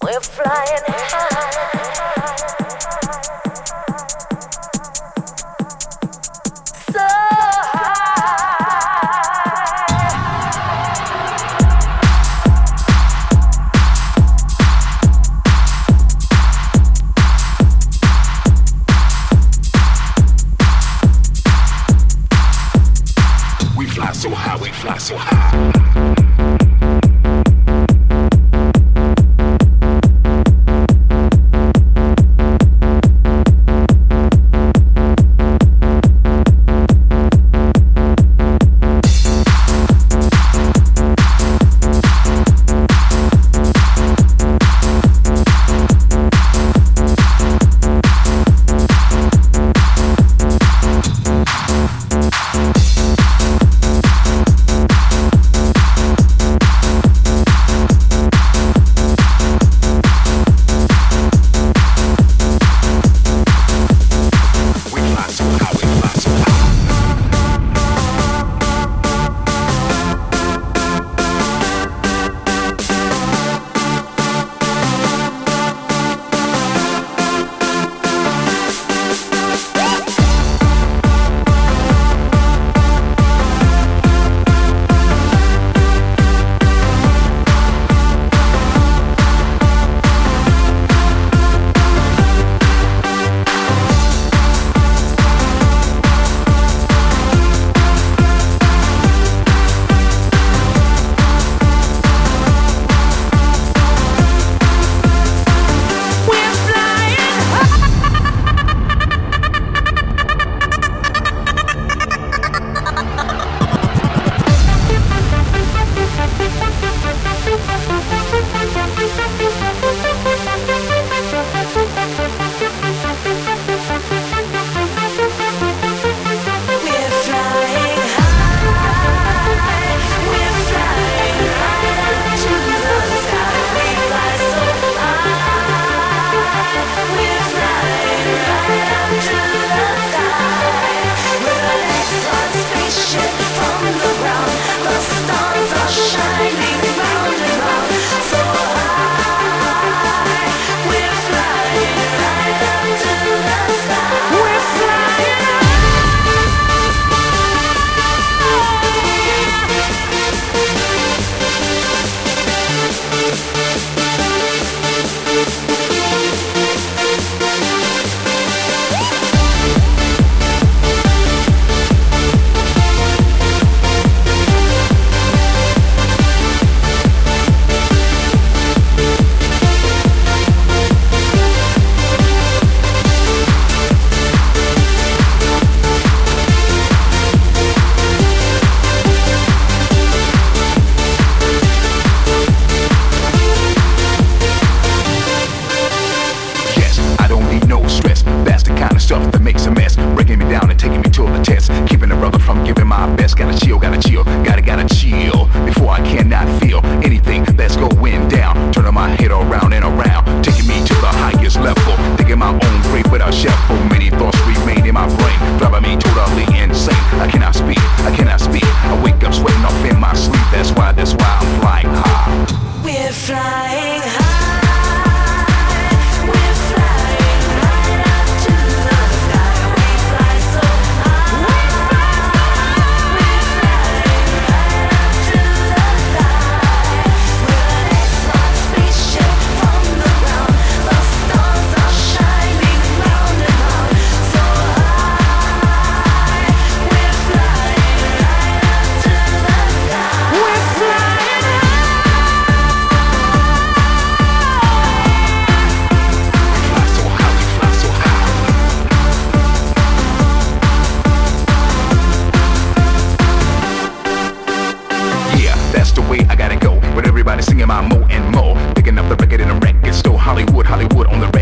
We're flying high. So we fly so high, we fly so high. Stuff that makes a mess, breaking me down and taking me to the test, keeping a brother from giving my best. Gotta chill, gotta chill before I cannot feel anything that's going down. Turning my head around and around, taking me to the highest level, thinking my own grave without shuffle. Many thoughts remain in my brain, driving me totally insane. I cannot speak, I wake up sweating off in my sleep. That's why I'm flying high. we're flying high. Singing my more and more, picking up the record in the record store. Hollywood on the